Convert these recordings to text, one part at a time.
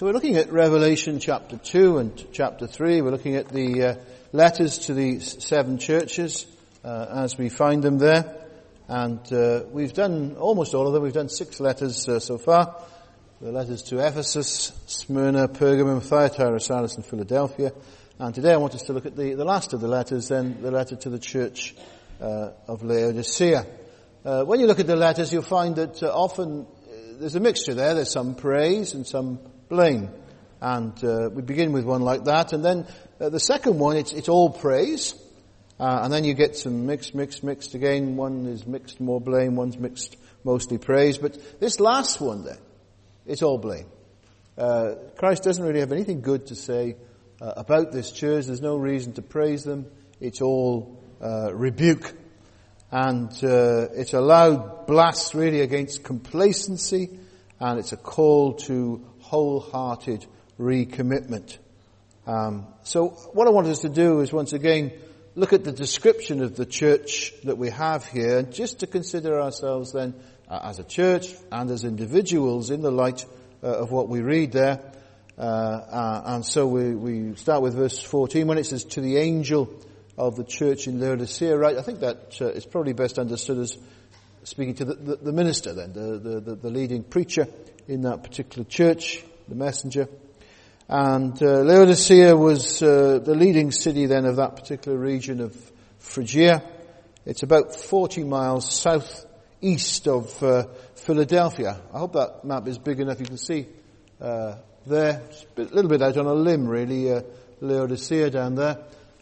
So we're looking at Revelation chapter 2 and chapter 3. We're looking at the letters to the seven churches as we find them there. And we've done almost all of them. We've done 6 letters so far. The letters to Ephesus, Smyrna, Pergamum, Thyatira, Sardis and Philadelphia. And today I want us to look at the last of the letters, then the letter to the church of Laodicea. When you look at the letters, you'll find that often there's a mixture there. There's some praise and some blame. And we begin with one like that. And then the second one, it's all praise. And then you get some mixed again. One is mixed more blame, one's mixed mostly praise. But this last one then, it's all blame. Christ doesn't really have anything good to say about this church. There's no reason to praise them. It's all rebuke. And it's a loud blast really against complacency. And it's a call to wholehearted recommitment. So what I want us to do is once again look at the description of the church that we have here, and just to consider ourselves then as a church and as individuals in the light of what we read there. And so we start with verse 14 when it says, to the angel of the church in Laodicea, right? I think that is probably best understood as speaking to the minister then, the leading preacher in that particular church, the messenger. And Laodicea was the leading city then of that particular region of Phrygia. It's about 40 miles southeast of Philadelphia. I hope that map is big enough. You can see there, it's a little bit out on a limb really, Laodicea down there.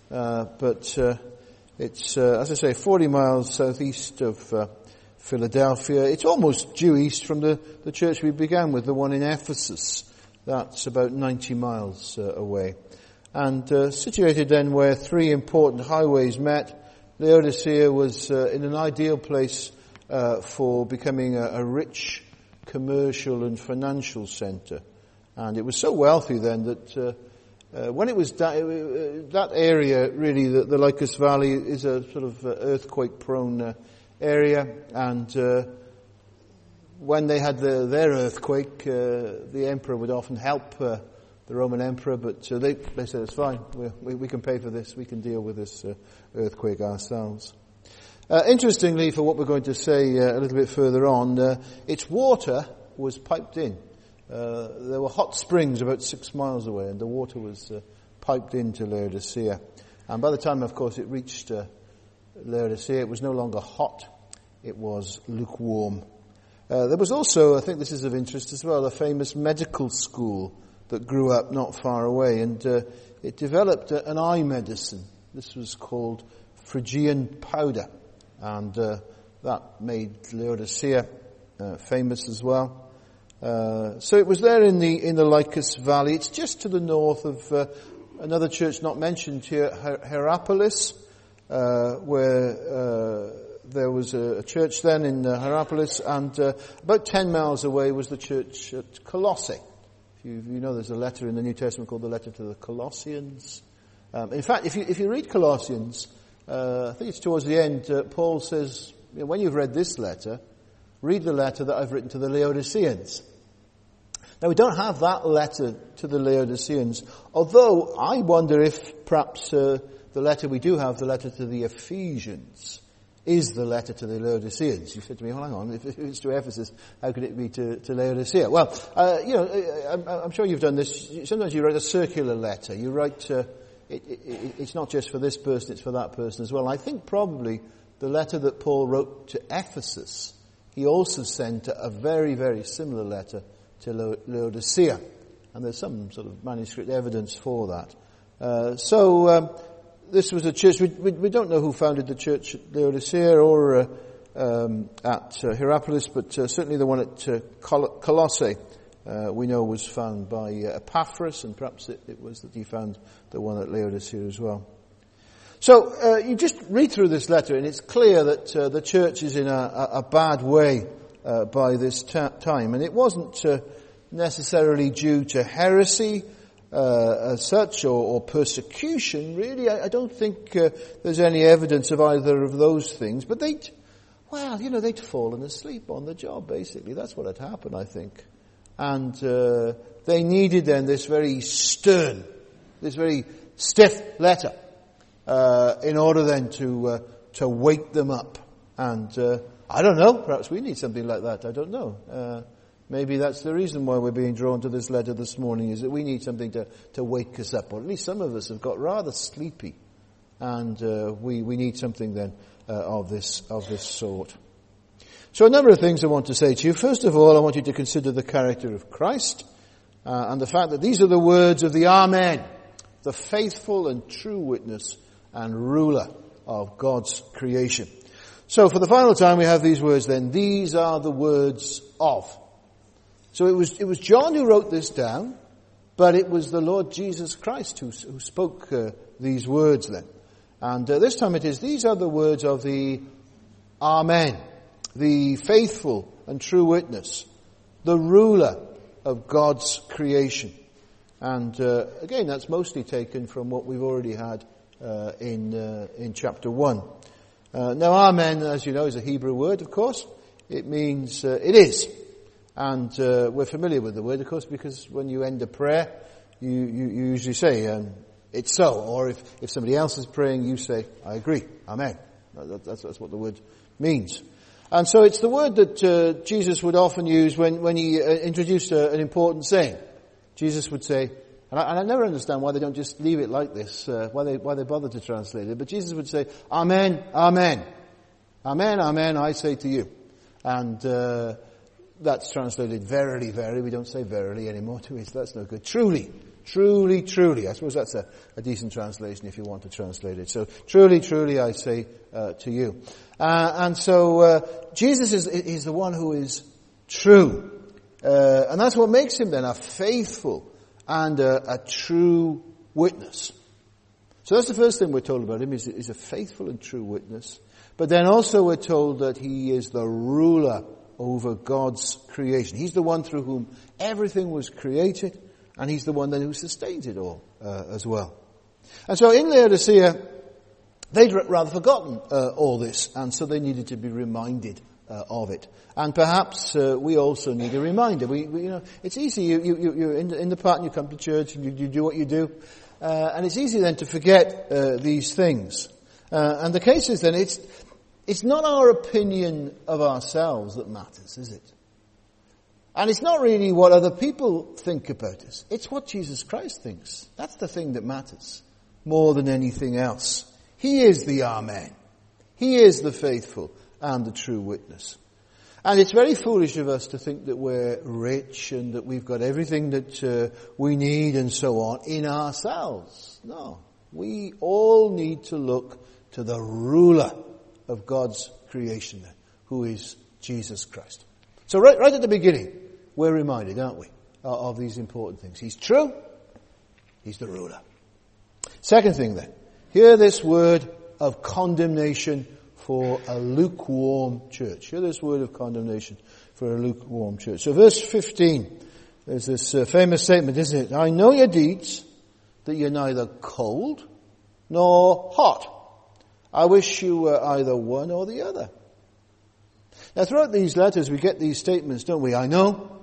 But it's, as I say, 40 miles southeast of Philadelphia. It's almost due east from the church we began with, the one in Ephesus. That's about 90 miles away. And situated then where 3 important highways met, Laodicea was in an ideal place for becoming a rich commercial and financial center. And it was so wealthy then that when it was that area, really, the Lycus Valley is a sort of earthquake-prone area, and when they had their earthquake, the emperor would often help the Roman emperor, but they said, it's fine, we can pay for this, we can deal with this earthquake ourselves. Interestingly, for what we're going to say a little bit further on, its water was piped in. There were hot springs about 6 miles away, and the water was piped into Laodicea. And by the time, of course, it reached Laodicea, it was no longer hot, it was lukewarm. There was also, I think this is of interest as well, a famous medical school that grew up not far away, and it developed an eye medicine. This was called Phrygian powder, and that made Laodicea famous as well. So it was there in the Lycus Valley. It's just to the north of another church not mentioned here, Hierapolis, where there was a church then in Hierapolis, and about 10 miles away was the church at Colossae. You know, there's a letter in the New Testament called the letter to the Colossians. In fact, if you read Colossians, I think it's towards the end, Paul says, when you've read this letter, read the letter that I've written to the Laodiceans. Now, we don't have that letter to the Laodiceans, although I wonder if perhaps the letter we do have, the letter to the Ephesians, is the letter to the Laodiceans. You said to me, hang on, if it's to Ephesus, how could it be to Laodicea? Well, I'm sure you've done this. Sometimes you write a circular letter. You write, it's not just for this person, it's for that person as well. I think probably the letter that Paul wrote to Ephesus, he also sent a very, very similar letter to Laodicea. And there's some sort of manuscript evidence for that. This was a church, we don't know who founded the church at Laodicea or at Hierapolis, but certainly the one at Colossae we know was found by Epaphras, and perhaps it was that he found the one at Laodicea as well. So you just read through this letter, and it's clear that the church is in a bad way by this time, and it wasn't necessarily due to heresy as such or persecution. Really, I don't think there's any evidence of either of those things, but they'd fallen asleep on the job, basically. That's what had happened, I think. And they needed then this very stern, this very stiff letter, in order then to wake them up. And, I don't know, perhaps we need something like that, I don't know. Maybe that's the reason why we're being drawn to this letter this morning, is that we need something to wake us up, or at least some of us have got rather sleepy, and we need something then of this sort. So a number of things I want to say to you. First of all, I want you to consider the character of Christ, and the fact that these are the words of the Amen, the faithful and true witness and ruler of God's creation. So for the final time we have these words then, these are the words of. So it was John who wrote this down, but it was the Lord Jesus Christ who spoke these words then. And this time it is, these are the words of the Amen, the faithful and true witness, the ruler of God's creation. And again, that's mostly taken from what we've already had in chapter 1. Now, Amen, as you know, is a Hebrew word, of course. It means it is. And we're familiar with the word, of course, because when you end a prayer, you usually say, it's so. Or if somebody else is praying, you say, I agree. Amen. That's what the word means. And so it's the word that Jesus would often use when he introduced an important saying. Jesus would say, and I never understand why they don't just leave it like this, why they bother to translate it, but Jesus would say, Amen, Amen. Amen, Amen, I say to you. And that's translated verily, verily. We don't say verily anymore, do we? So that's no good. Truly, truly, truly. I suppose that's a decent translation if you want to translate it. So, truly, truly, I say to you. And so Jesus is the one who is true. And that's what makes him then a faithful and a true witness. So that's the first thing we're told about him, is a faithful and true witness. But then also we're told that he is the ruler over God's creation. He's the one through whom everything was created, and he's the one then who sustains it all as well. And so in Laodicea, they'd rather forgotten all this, and so they needed to be reminded of it. And perhaps we also need a reminder. We you know, it's easy. You're in the part, and you come to church, and you do what you do, and it's easy then to forget these things. And the case is then it's not our opinion of ourselves that matters, is it? And it's not really what other people think about us. It's what Jesus Christ thinks. That's the thing that matters more than anything else. He is the Amen. He is the faithful and the true witness. And it's very foolish of us to think that we're rich and that we've got everything that we need and so on in ourselves. No. We all need to look to the ruler of God's creation, who is Jesus Christ. So right at the beginning, we're reminded, aren't we, of these important things. He's true. He's the ruler. Second thing then, hear this word of condemnation for a lukewarm church. Hear this word of condemnation for a lukewarm church. So verse 15, there's this famous statement, isn't it? I know your deeds, that you're neither cold nor hot. I wish you were either one or the other. Now throughout these letters we get these statements, don't we? I know.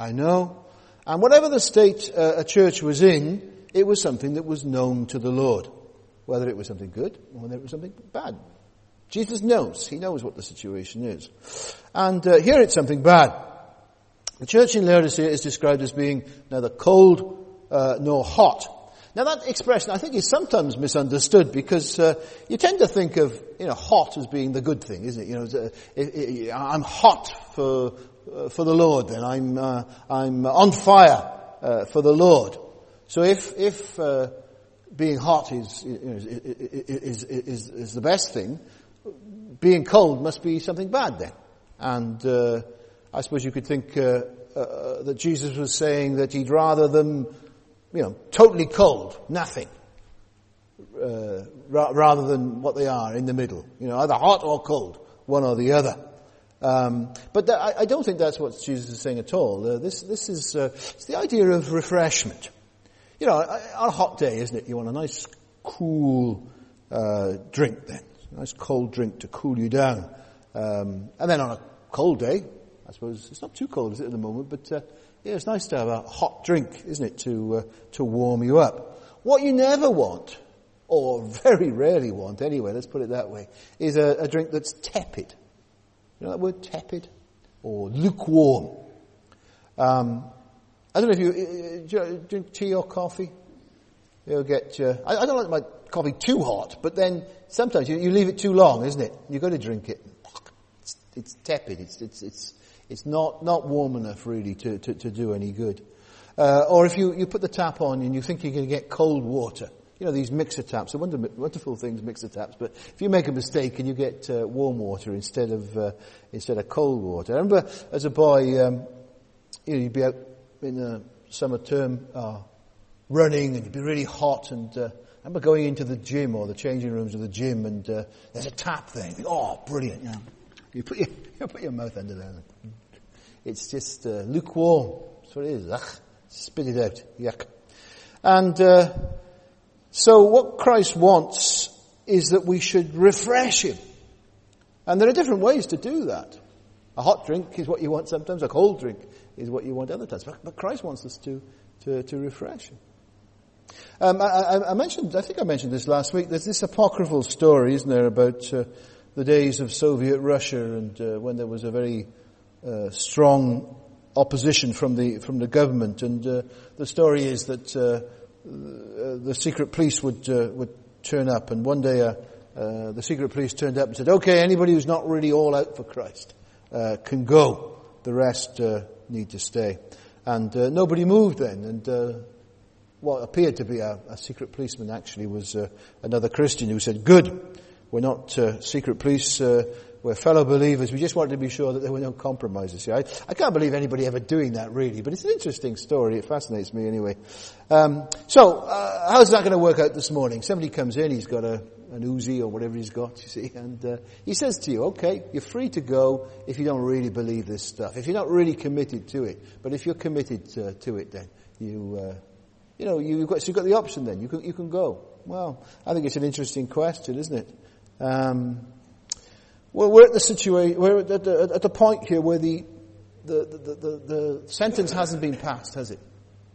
And whatever the state a church was in, it was something that was known to the Lord. Whether it was something good or whether it was something bad. Jesus knows. He knows what the situation is. And here it's something bad. The church in Laodicea is described as being neither cold nor hot. Now that expression, I think, is sometimes misunderstood because you tend to think of, hot as being the good thing, isn't it? I'm hot for the Lord. Then I'm on fire for the Lord. So if being hot is the best thing, being cold must be something bad then. And I suppose you could think that Jesus was saying that he'd rather them totally cold, nothing, rather than what they are in the middle. Either hot or cold, one or the other. But I don't think that's what Jesus is saying at all. This is it's the idea of refreshment. On a hot day, isn't it? You want a nice cool drink then, a nice cold drink to cool you down. And then on a cold day, I suppose it's not too cold, is it, at the moment? But it's nice to have a hot drink, isn't it, to warm you up. What you never want, or very rarely want anyway, let's put it that way, is a drink that's tepid. You know that word, tepid? Or lukewarm. I don't know if you drink tea or coffee. You'll get, I don't like my coffee too hot, but then sometimes you leave it too long, isn't it? You've got to drink it. It's tepid. It's not warm enough really to do any good. Or if you put the tap on and you think you're going to get cold water. You know, these mixer taps, they're wonderful things, mixer taps, but if you make a mistake and you get warm water instead of cold water. I remember as a boy, you'd be out in the summer term running and you'd be really hot, and I remember going into the gym or the changing rooms of the gym, and there's a tap there. You think, oh, brilliant. You know, you put your mouth under there. It's just lukewarm. That's what it is. Ugh. Spit it out. Yuck. And so what Christ wants is that we should refresh him. And there are different ways to do that. A hot drink is what you want sometimes. A cold drink is what you want other times. But Christ wants us to refresh him. I think I mentioned this last week. There's this apocryphal story, isn't there, about the days of Soviet Russia, and when there was a very strong opposition from the government. And the story is that the secret police would turn up, and one day the secret police turned up and said, "Okay, anybody who's not really all out for Christ can go. The rest need to stay." And nobody moved then. And what appeared to be a secret policeman actually was another Christian who said, "Good, we're not secret police. We're fellow believers. We just wanted to be sure that there were no compromises here." I can't believe anybody ever doing that, really, but it's an interesting story. It fascinates me anyway. So how's that going to work out this morning? Somebody comes in, he's got an Uzi or whatever he's got, you see, and he says to you, "Okay, you're free to go if you don't really believe this stuff, if you're not really committed to it. But if you're committed to it, then you've got the option. Then you can go." Well, I think it's an interesting question, isn't it? Well, we're at the situation. We're at the point here where the sentence hasn't been passed, has it?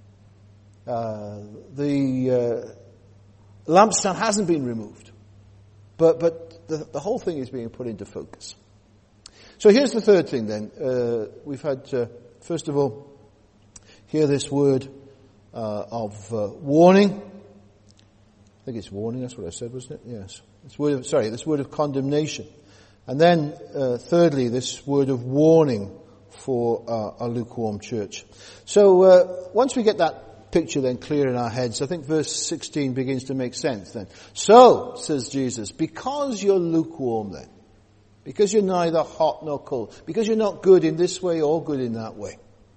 The lampstand hasn't been removed, but the whole thing is being put into focus. So here's the third thing. Then we've had first of all hear this word of warning. I think it's warning. That's what I said, wasn't it? Yes. This word of condemnation. And then, thirdly, this word of warning for a lukewarm church. So, once we get that picture then clear in our heads, I think verse 16 begins to make sense then. "So," says Jesus, "because you're lukewarm then, because you're neither hot nor cold, because you're not good in this way or good in that way,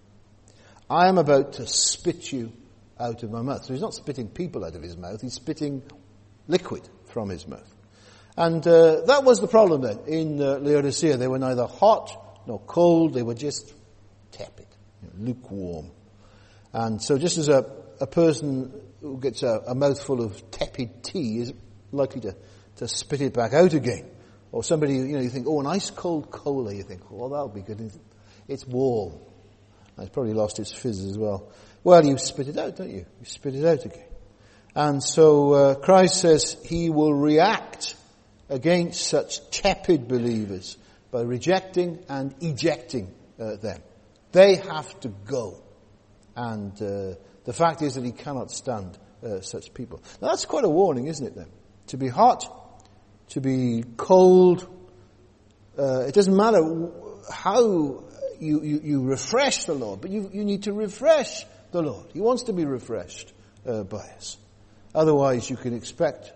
I am about to spit you out of my mouth." So he's not spitting people out of his mouth, he's spitting liquid from his mouth. And that was the problem then in Laodicea. They were neither hot nor cold. They were just tepid, lukewarm. And so just as a person who gets a mouthful of tepid tea is likely to spit it back out again. Or somebody, you think, oh, an ice cold cola, you think, well, that'll be good. It's warm. And it's probably lost its fizz as well. Well, you spit it out, don't you? You spit it out again. And so Christ says he will react against such tepid believers by rejecting and ejecting them. They have to go. And the fact is that he cannot stand such people. Now that's quite a warning, isn't it then? To be hot, to be cold, it doesn't matter how you refresh the Lord, but you need to refresh the Lord. He wants to be refreshed by us. Otherwise you can expect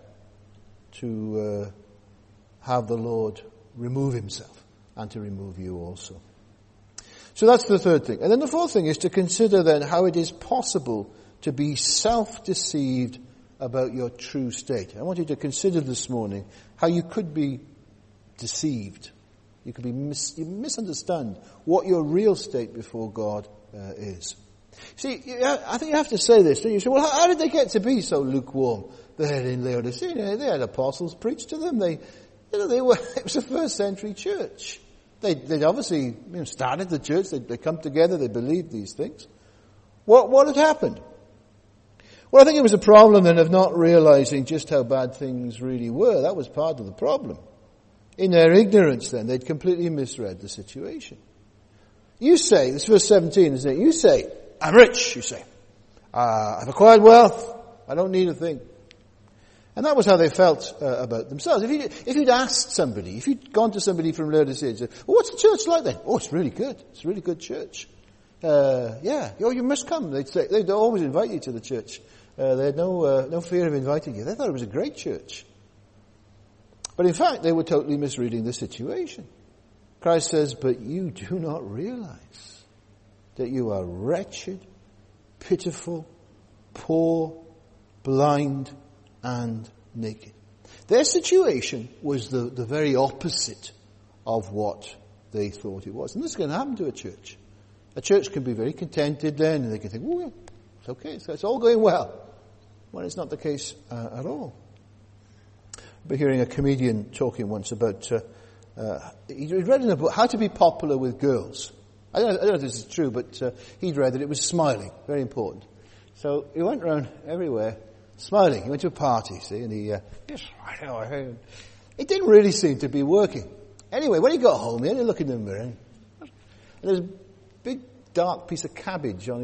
to have the Lord remove himself and to remove you also. So that's the third thing. And then the fourth thing is to consider then how it is possible to be self-deceived about your true state. I want you to consider this morning how you could be deceived. You could be misunderstand what your real state before God is. See, I think you have to say this, don't you? Say, well, how did they get to be so lukewarm there in Laodicea? They had apostles preach to them. It was a first century church. They'd obviously started the church. They come together. They believed these things. What had happened? Well, I think it was a problem then of not realizing just how bad things really were. That was part of the problem. In their ignorance then, they'd completely misread the situation. You say, this is verse 17, isn't it? You say, I'm rich, you say. I've acquired wealth. I don't need a thing. And that was how they felt about themselves. If you'd asked somebody, if you'd gone to somebody from Laodicea and said, well, what's the church like then? Oh, it's really good. It's a really good church. You must come. They'd always invite you to the church. They had no fear of inviting you. They thought it was a great church. But in fact, they were totally misreading the situation. Christ says, but you do not realize that you are wretched, pitiful, poor, blind, and naked. Their situation was the very opposite of what they thought it was. And this is going to happen to a church. A church can be very contented then, and they can think, oh, yeah, it's okay, it's all going well. Well, it's not the case at all. I remember hearing a comedian talking once about, he'd read in a book, How to Be Popular with Girls. I don't know if this is true, but he'd read that it was smiling, very important. So he went around everywhere smiling. He went to a party, see, and it didn't really seem to be working. Anyway, when he got home, he had to look in the mirror, and there's a big dark piece of cabbage on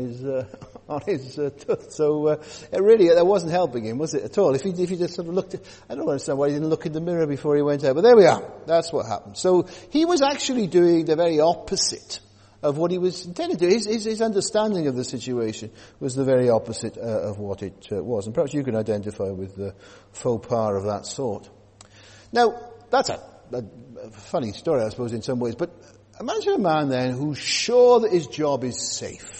his tooth. So that wasn't helping him, was it, at all? If he just sort of looked I don't understand why he didn't look in the mirror before he went out. But there we are. That's what happened. So he was actually doing the very opposite of what he was intended to do. His understanding of the situation was the very opposite of what it was. And perhaps you can identify with the faux pas of that sort. Now, that's a funny story, I suppose, in some ways. But imagine a man then who's sure that his job is safe.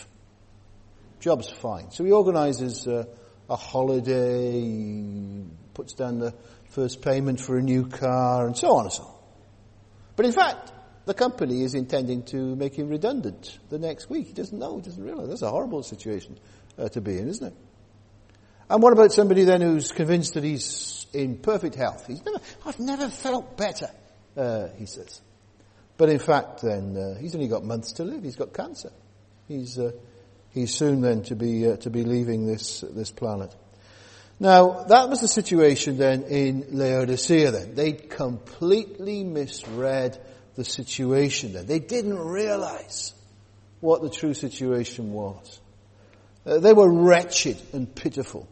Job's fine. So he organizes a holiday, he puts down the first payment for a new car, and so on and so on. But in fact, the company is intending to make him redundant the next week. He doesn't know, he doesn't realize. That's a horrible situation to be in, isn't it? And what about somebody then who's convinced that he's in perfect health? I've never felt better, he says. But in fact then, he's only got months to live. He's got cancer. He's soon then to be leaving this planet. Now, that was the situation then in Laodicea then. They'd completely misread the situation then. They didn't realize what the true situation was. They were wretched and pitiful.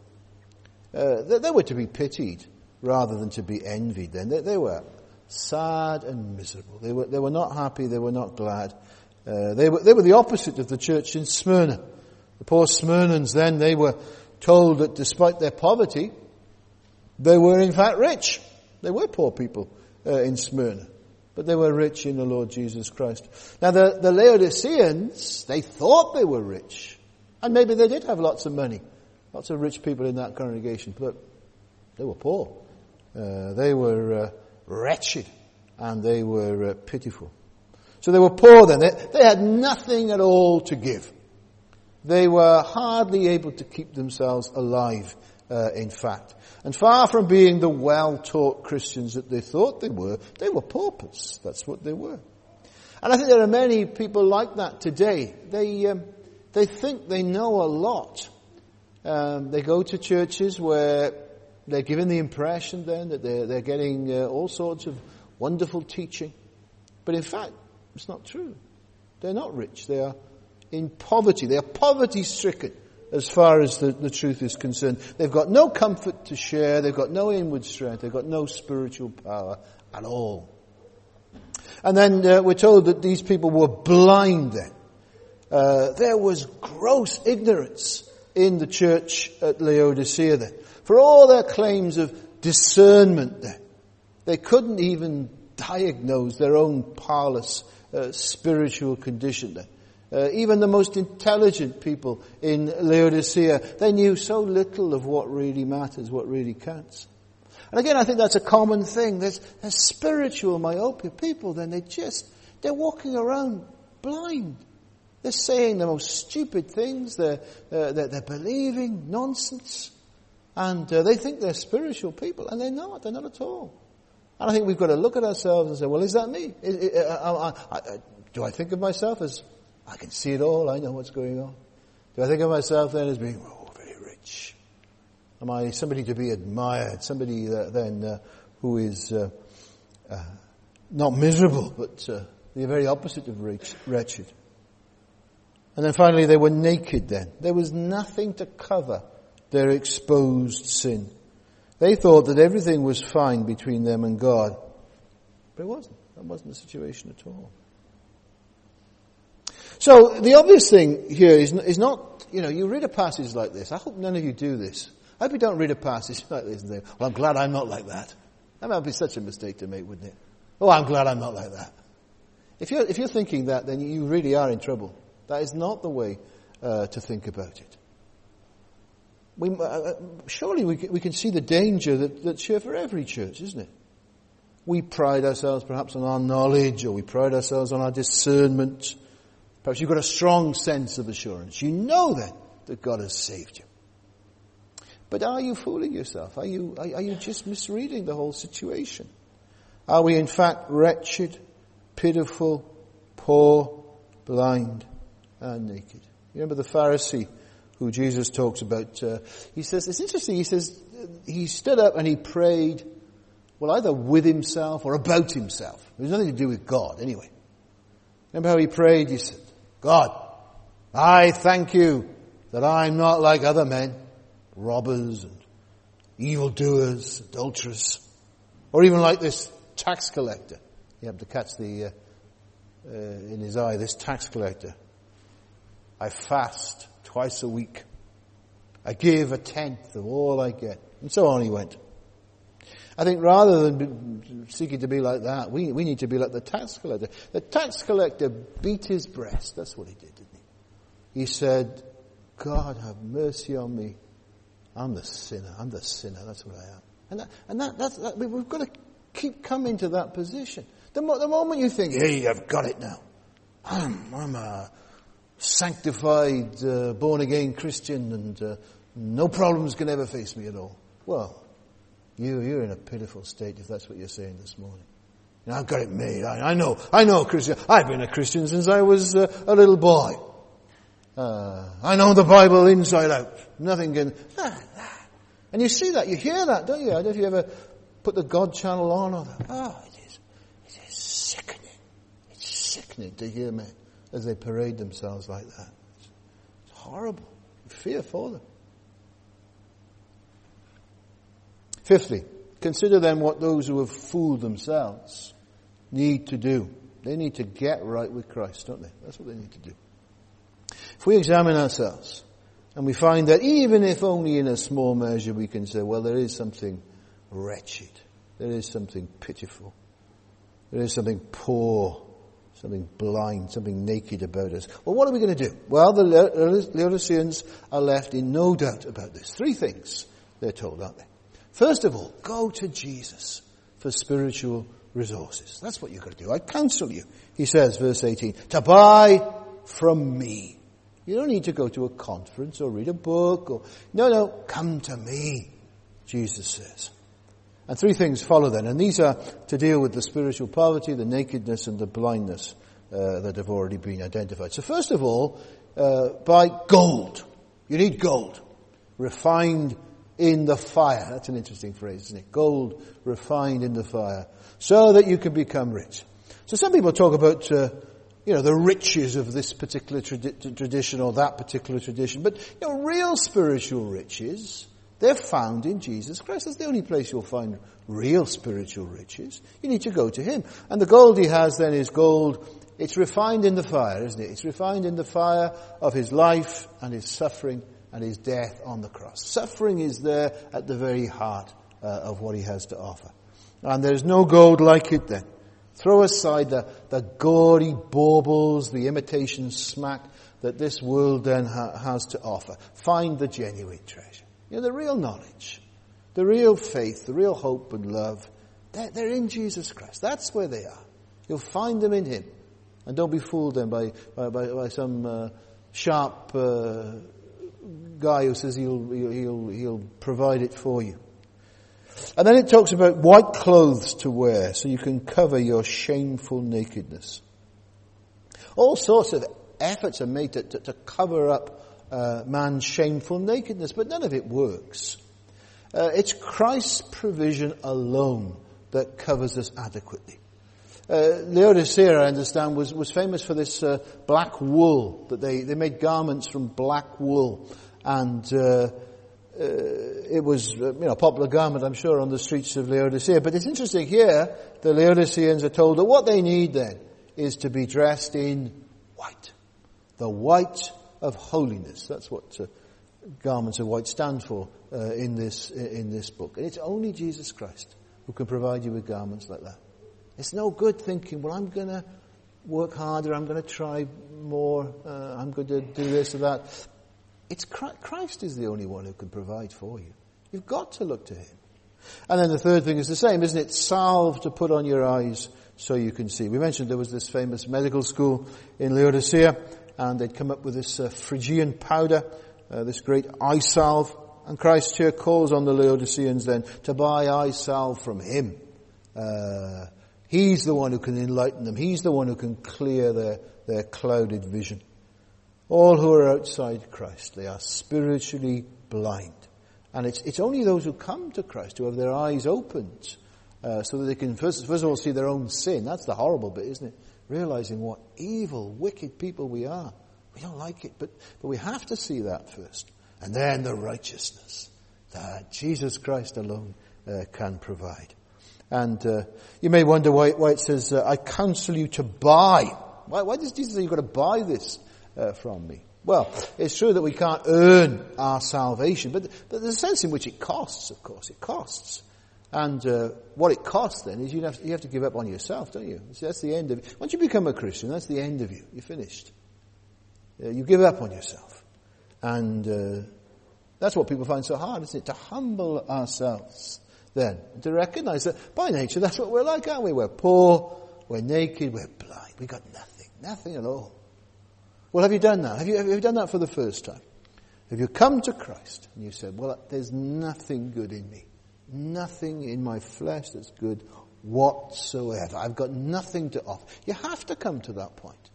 They were to be pitied rather than to be envied then. They were sad and miserable. They were not happy. They were not glad. They were the opposite of the church in Smyrna. The poor Smyrnans then, they were told that despite their poverty, they were in fact rich. They were poor people in Smyrna, but they were rich in the Lord Jesus Christ. Now the Laodiceans, they thought they were rich, and maybe they did have lots of money, lots of rich people in that congregation, but they were poor. They were wretched, and they were pitiful. So they were poor then. They had nothing at all to give. They were hardly able to keep themselves alive, in fact. And far from being the well-taught Christians that they thought they were paupers. That's what they were. And I think there are many people like that today. They think they know a lot. They go to churches where they're given the impression then that they're getting all sorts of wonderful teaching. But in fact, it's not true. They're not rich. They are in poverty. They are poverty-stricken as far as the truth is concerned. They've got no comfort to share. They've got no inward strength. They've got no spiritual power at all. And then we're told that these people were blind then. There was gross ignorance in the church at Laodicea then. For all their claims of discernment then, they couldn't even diagnose their own parlous spiritual condition then. Even the most intelligent people in Laodicea, they knew so little of what really matters, what really counts. And again, I think that's a common thing. There's spiritual myopia. People, then they're walking around blind. They're saying the most stupid things. They're believing nonsense. And they think they're spiritual people, and they're not. They're not at all. And I think we've got to look at ourselves and say, well, is that me? Do I think of myself as, I can see it all, I know what's going on? Do I think of myself then as being, very rich? Am I somebody to be admired? Somebody who is not miserable, but the very opposite of wretched. And then finally they were naked then. There was nothing to cover their exposed sin. They thought that everything was fine between them and God. But it wasn't. That wasn't the situation at all. So the obvious thing here is not, you read a passage like this. I hope none of you do this. I hope you don't read a passage like this and say, well, I'm glad I'm not like that. That might be such a mistake to make, wouldn't it? Oh, I'm glad I'm not like that. If you're thinking that, then you really are in trouble. That is not the way to think about it. Surely we can see the danger that's here for every church, isn't it? We pride ourselves perhaps on our knowledge, or we pride ourselves on our discernment. Perhaps you've got a strong sense of assurance. You know then that God has saved you. But are you fooling yourself? Are you just misreading the whole situation? Are we in fact wretched, pitiful, poor, blind, and naked? You remember the Pharisee who Jesus talks about? He says, it's interesting, he says, he stood up and he prayed, well, either with himself or about himself. It was nothing to do with God, anyway. Remember how he prayed? He said, God, I thank you that I'm not like other men, robbers and evildoers, adulterers, or even like this tax collector. You have to catch in his eye, this tax collector. I fast twice a week. I give 1/10 of all I get. And so on he went. I think rather than seeking to be like that, we need to be like the tax collector. The tax collector beat his breast. That's what he did, didn't he? He said, God, have mercy on me. I'm the sinner. That's what I am. And we've got to keep coming to that position. The moment you think, hey, I've got it now. I'm a sanctified, born-again Christian and no problems can ever face me at all. Well, you're in a pitiful state if that's what you're saying this morning. I've got it made. I know a Christian. I've been a Christian since I was a little boy. I know the Bible inside out. Nothing can... And you see that, you hear that, don't you? I don't know if you ever put the God channel on or that. It is sickening. It's sickening to hear men as they parade themselves like that. It's horrible. You fear for them. Fifthly, consider then what those who have fooled themselves need to do. They need to get right with Christ, don't they? That's what they need to do. If we examine ourselves and we find that even if only in a small measure we can say, well, there is something wretched, there is something pitiful, there is something poor, something blind, something naked about us. Well, what are we going to do? Well, the Laodiceans are left in no doubt about this. 3 things they're told, aren't they? First of all, go to Jesus for spiritual resources. That's what you've got to do. I counsel you, he says, verse 18, to buy from me. You don't need to go to a conference or read a book. No, come to me, Jesus says. And 3 things follow then. And these are to deal with the spiritual poverty, the nakedness, and the blindness that have already been identified. So first of all, buy gold. You need gold. Refined in the fire. That's an interesting phrase, isn't it? Gold refined in the fire. So that you can become rich. So some people talk about, the riches of this particular tradition or that particular tradition. But, real spiritual riches, they're found in Jesus Christ. That's the only place you'll find real spiritual riches. You need to go to Him. And the gold He has then is gold. It's refined in the fire, isn't it? It's refined in the fire of His life and His suffering and His death on the cross. Suffering is there at the very heart of what He has to offer. And there's no gold like it then. Throw aside the gaudy baubles, the imitation smack that this world then has to offer. Find the genuine treasure. The real knowledge, the real faith, the real hope and love, they're in Jesus Christ. That's where they are. You'll find them in Him. And don't be fooled then by some sharp guy who says he'll provide it for you. And then it talks about white clothes to wear so you can cover your shameful nakedness. All sorts of efforts are made to cover up man's shameful nakedness, but none of it works. It's Christ's provision alone that covers us adequately. Laodicea, I understand, was famous for this black wool, that they made garments from black wool, and it was a popular garment, I'm sure, on the streets of Laodicea. But it's interesting here, the Laodiceans are told that what they need then is to be dressed in white. The white of holiness. That's what garments of white stand for in this book. And it's only Jesus Christ who can provide you with garments like that. It's no good thinking, well, I'm going to work harder, I'm going to try more, I'm going to do this or that. It's Christ is the only one who can provide for you. You've got to look to him. And then the third thing is the same, isn't it? Salve to put on your eyes so you can see. We mentioned there was this famous medical school in Laodicea, and they'd come up with this Phrygian powder, this great eye salve. And Christ here calls on the Laodiceans then to buy eye salve from him. He's the one who can enlighten them. He's the one who can clear their clouded vision. All who are outside Christ, they are spiritually blind. And it's only those who come to Christ who have their eyes opened so that they can first of all see their own sin. That's the horrible bit, isn't it? Realizing what evil, wicked people we are. We don't like it, but we have to see that first. And then the righteousness that Jesus Christ alone can provide. And you may wonder why it says, I counsel you to buy. Why does Jesus say you've got to buy this from me? Well, it's true that we can't earn our salvation, but there's a sense in which it costs, of course. It costs. And what it costs then is you have to give up on yourself, don't you? So that's the end of it. Once you become a Christian, that's the end of you. You're finished. You give up on yourself. And that's what people find so hard, isn't it? To humble ourselves then. To recognize that by nature that's what we're like, aren't we? We're poor, we're naked, we're blind. We've got nothing. Nothing at all. Well, have you done that? Have you done that for the first time? Have you come to Christ and you said, well, there's nothing good in me. Nothing in my flesh that's good whatsoever. I've got nothing to offer. You have to come to that point.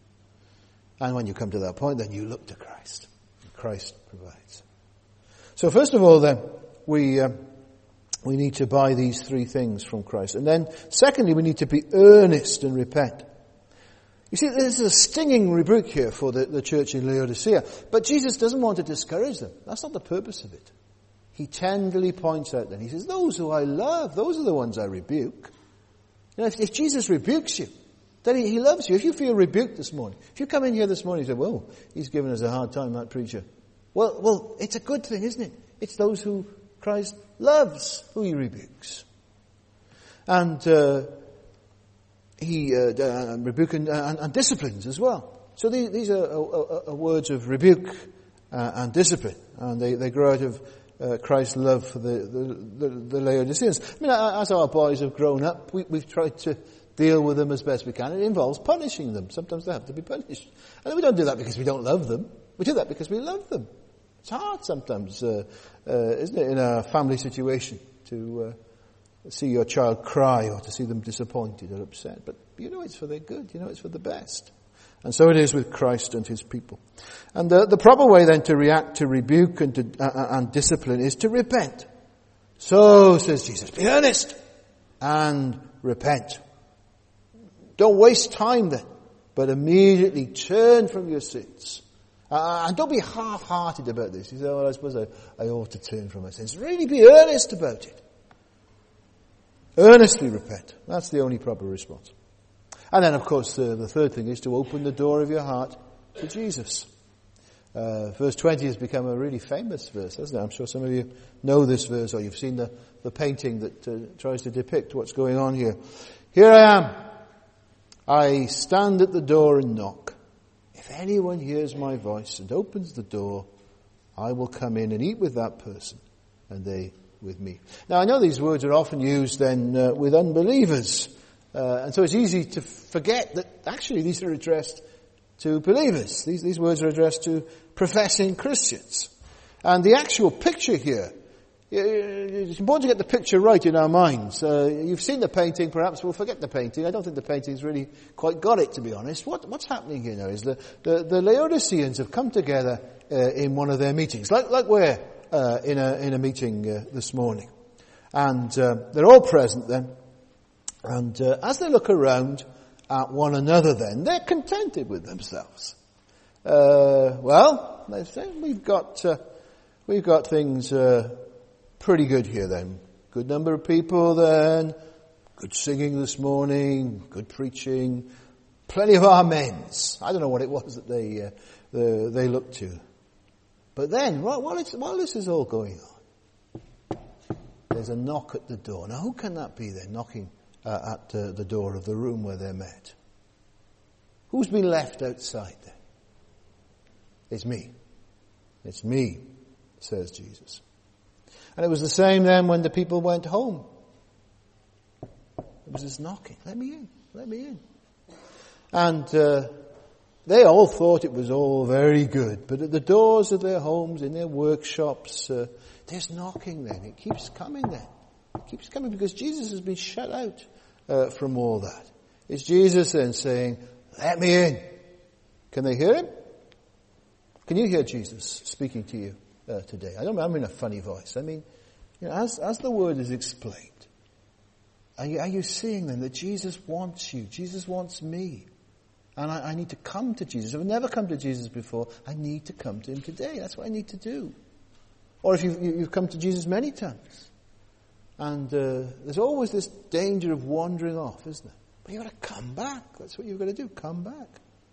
And when you come to that point, then you look to Christ. Christ provides. So first of all then, we need to buy these three things from Christ. And then secondly, we need to be earnest and repent. You see, there's a stinging rebuke here for the church in Laodicea. But Jesus doesn't want to discourage them. That's not the purpose of it. He tenderly points out that. He says, those who I love, those are the ones I rebuke. You know, if Jesus rebukes you, then he loves you. If you feel rebuked this morning, if you come in here this morning and say, well, he's giving us a hard time, that preacher. Well, it's a good thing, isn't it? It's those who Christ loves who he rebukes. And he rebukes and disciplines as well. So these are words of rebuke and discipline. And they grow out of Christ's love for the Laodiceans. I mean, as our boys have grown up, we've tried to deal with them as best we can. It involves punishing them. Sometimes they have to be punished. And we don't do that because we don't love them. We do that because we love them. It's hard sometimes, isn't it, in a family situation to see your child cry or to see them disappointed or upset. But you know it's for their good. You know it's for the best. And so it is with Christ and his people. And the proper way then to react to rebuke and discipline is to repent. So, says Jesus, be earnest and repent. Don't waste time then, but immediately turn from your sins. And don't be half-hearted about this. You say, well, I suppose I ought to turn from my sins. Really be earnest about it. Earnestly repent. That's the only proper response. And then, of course, the third thing is to open the door of your heart to Jesus. Verse 20 has become a really famous verse, hasn't it? I'm sure some of you know this verse, or you've seen the painting that tries to depict what's going on here. Here I am. I stand at the door and knock. If anyone hears my voice and opens the door, I will come in and eat with that person, and they with me. Now, I know these words are often used then with unbelievers. And so it's easy to forget that actually these are addressed to believers. These words are addressed to professing Christians. And the actual picture here it's important to get the picture right in our minds. You've seen the painting, perhaps we'll forget the painting. I don't think the painting's really quite got it, to be honest. What's happening here now is the Laodiceans have come together in one of their meetings, like we're in a meeting this morning. And they're all present then. And as they look around at one another then, they're contented with themselves. Well, they say, we've got things pretty good here then. Good number of people then, good singing this morning, good preaching, plenty of amens. I don't know what it was that they looked to. But then, while this is all going on, there's a knock at the door. Now, who can that be then, knocking at the door of the room where they're met? Who's been left outside then? It's me. It's me, says Jesus. And it was the same then when the people went home. It was this knocking. Let me in. Let me in. And they all thought it was all very good. But at the doors of their homes, in their workshops, there's knocking then. It keeps coming then. It keeps coming because Jesus has been shut out from all that. It's Jesus then saying, let me in. Can they hear him? Can you hear Jesus speaking to you today? I mean in a funny voice. I mean, as the word is explained, are you seeing then that Jesus wants you? Jesus wants me. And I need to come to Jesus. If I've never come to Jesus before, I need to come to him today. That's what I need to do. Or if you've come to Jesus many times. And there's always this danger of wandering off, isn't there? But you've got to come back. That's what you've got to do. Come back.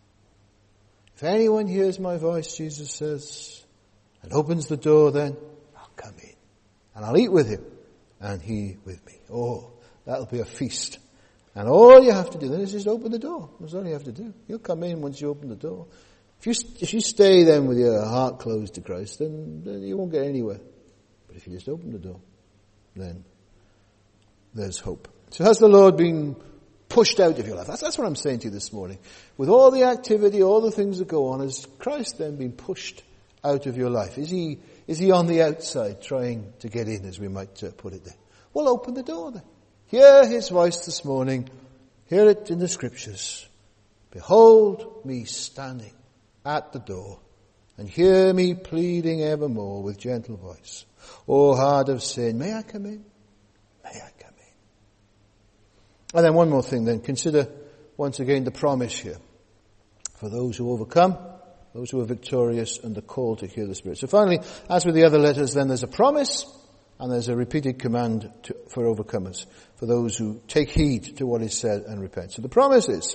If anyone hears my voice, Jesus says, and opens the door, then I'll come in. And I'll eat with him, and he with me. Oh, that'll be a feast. And all you have to do then is just open the door. That's all you have to do. You'll come in once you open the door. If you stay then with your heart closed to Christ, then you won't get anywhere. But if you just open the door, then there's hope. So has the Lord been pushed out of your life? That's what I'm saying to you this morning. With all the activity, all the things that go on, has Christ then been pushed out of your life? Is he on the outside trying to get in, as we might put it there? Well, open the door then. Hear his voice this morning. Hear it in the scriptures. Behold me standing at the door, and hear me pleading evermore with gentle voice. O heart of sin, may I come in? May I come in? And then one more thing then. Consider once again the promise here. For those who overcome, those who are victorious, and the call to hear the Spirit. So finally, as with the other letters, then there's a promise, and there's a repeated command for overcomers, for those who take heed to what is said and repent. So the promise is,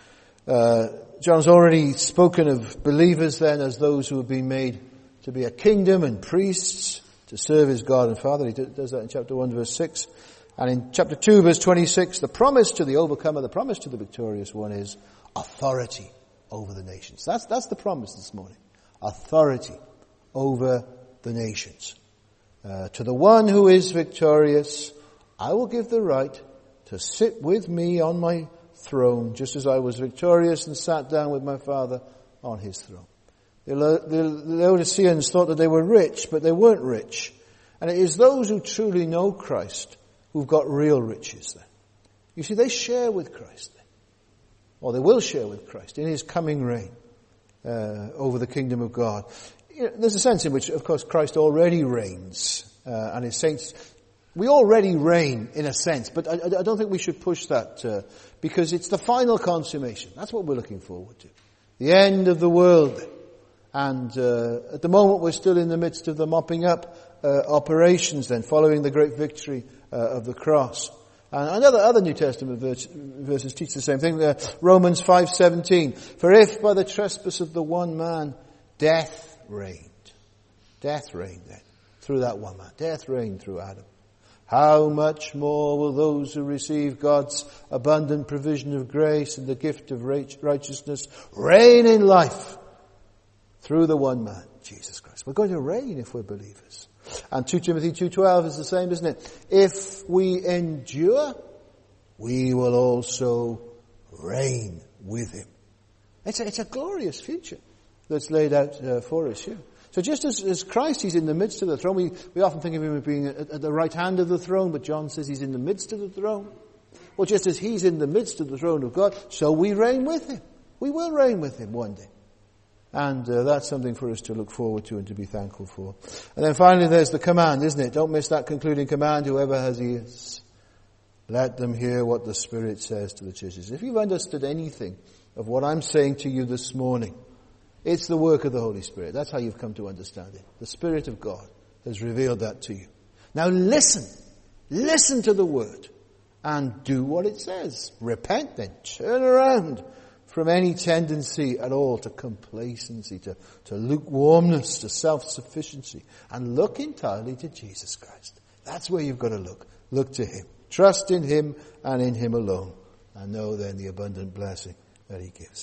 John's already spoken of believers then as those who have been made to be a kingdom and priests to serve his God and Father. He does that in chapter 1 verse 6. And in chapter 2 verse 26, the promise to the overcomer, the promise to the victorious one is authority over the nations. That's the promise this morning. Authority over the nations. To the one who is victorious, I will give the right to sit with me on my throne, just as I was victorious and sat down with my Father on his throne. The Laodiceans thought that they were rich, but they weren't rich. And it is those who truly know Christ who've got real riches then. You see, they share with Christ then. Or they will share with Christ in his coming reign over the kingdom of God. There's a sense in which, of course, Christ already reigns, and his saints, we already reign in a sense, but I don't think we should push that, because it's the final consummation. That's what we're looking forward to. The end of the world. And at the moment we're still in the midst of the mopping up operations then, following the great victory of the cross. And other New Testament verses teach the same thing. Romans 5:17. For if by the trespass of the one man death reigned then through that one man. Death reigned through Adam. How much more will those who receive God's abundant provision of grace and the gift of righteousness reign in life through the one man, Jesus Christ? We're going to reign if we're believers. And 2 Timothy 2:12 is the same, isn't it? If we endure, we will also reign with him. It's a glorious future that's laid out for us here. So just as Christ, he's in the midst of the throne. We often think of him as being at the right hand of the throne, but John says he's in the midst of the throne. Well, just as he's in the midst of the throne of God, so we reign with him. We will reign with him one day. And that's something for us to look forward to and to be thankful for. And then finally there's the command, isn't it? Don't miss that concluding command. Whoever has ears, let them hear what the Spirit says to the churches. If you've understood anything of what I'm saying to you this morning, it's the work of the Holy Spirit. That's how you've come to understand it. The Spirit of God has revealed that to you. Now listen. Listen to the Word. And do what it says. Repent then. Turn around from any tendency at all to complacency, to lukewarmness, to self-sufficiency. And look entirely to Jesus Christ. That's where you've got to look. Look to him. Trust in him and in him alone. And know then the abundant blessing that he gives.